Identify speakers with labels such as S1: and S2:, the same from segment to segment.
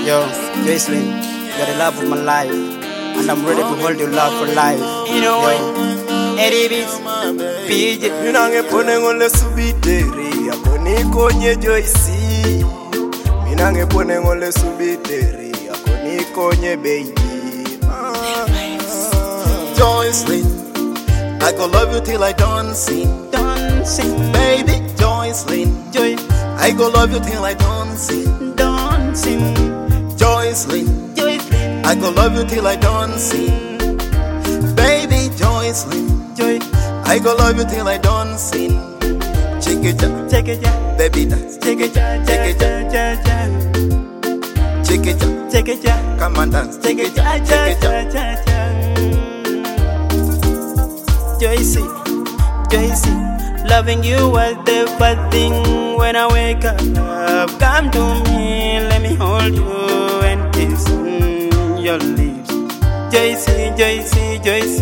S1: Yo, Joycelyn, you're the love of my life, and I'm ready to hold your love for life.
S2: You know what? Eddie Beats, PJ.
S3: Minange pone ngole subiteri akoni konye Joyce. Minange pone ngole subiteri akoni konye baby. Joycelyn, I go love you till I don't sing.
S2: Don't sing,
S3: Baby Joycelyn,
S2: Joy.
S3: I go love you till I don't sing.
S2: Don't sing,
S3: Joycelyn,
S2: Joycelyn.
S3: I go love you till I don't sing. Baby Joycelyn,
S2: Joy.
S3: I go love you till I don't sing. Check it out,
S2: Take it, yeah.
S3: baby dance.
S2: Take it, yeah.
S3: Take it,
S2: Yeah, yeah, yeah.
S3: Check it out,
S2: Take it, yeah.
S3: come and dance.
S2: Take it, yeah,
S3: check it out.
S2: yeah, yeah, yeah. Joyce, Joyce, loving you was the first thing when I wake up. Come to me, let me hold you and kiss your lips. Joyce, Joyce, Joyce,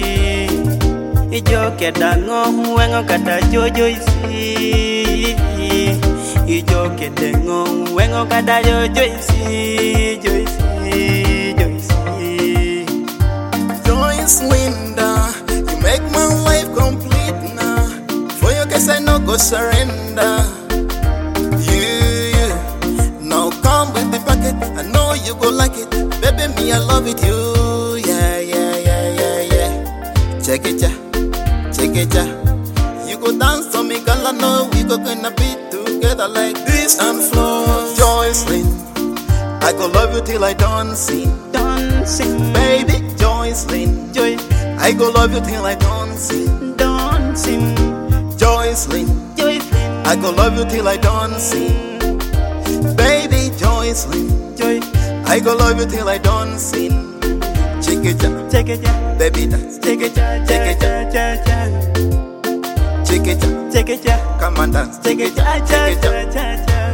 S2: ijo kedango wengo kata jo Joyce, ijo kedango wengo kata jo Joyce, Joyce, Joyce.
S3: Joycelyn, you make my life complete now. For your case I no go surrender. You, now come with the packet. I know you go like it, baby. Me I love it. You, yeah, yeah, yeah, yeah, yeah. Check it, yeah. Check it, yeah. You go dance to me, girl. I know we go gonna be together like this and flow. Joycelyn, I go love you till I don't sing.
S2: Don't sing,
S3: Baby Joycelyn,
S2: Joy.
S3: I go love you till I don't sing.
S2: Don't sing,
S3: Joycelyn,
S2: Joycelyn.
S3: I go love you till I don't sing. Baby Joycelyn,
S2: Joy.
S3: I go love you till I don't sing. Check it out,
S2: Take it, yeah.
S3: baby dance.
S2: Take it, yeah,
S3: Take it,
S2: yeah, yeah, yeah.
S3: Check it out,
S2: Take it, yeah.
S3: come and dance.
S2: Take it, yeah, yeah,
S3: Take it out.
S2: yeah, yeah.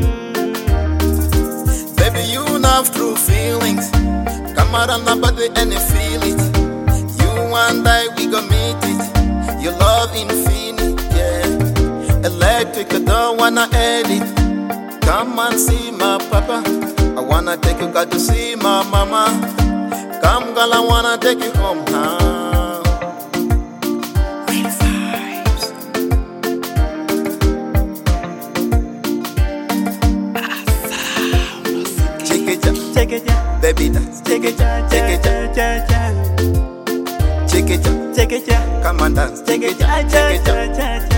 S3: Baby, you have true feelings. Come out on the body and you feel it. You and I, we gon' meet it. Your love infinite, yeah. Electric, I don't wanna edit. Come and see my papa. I wanna take you, got to see my mama. Come, girl, I wanna take you home now. Check it out,
S2: Take it, yeah.
S3: baby dance.
S2: Take it, yeah,
S3: Take it,
S2: yeah, yeah, yeah.
S3: Check it out,
S2: Take it, yeah.
S3: come and dance.
S2: Take it, yeah,
S3: Check it out.
S2: yeah, yeah, yeah.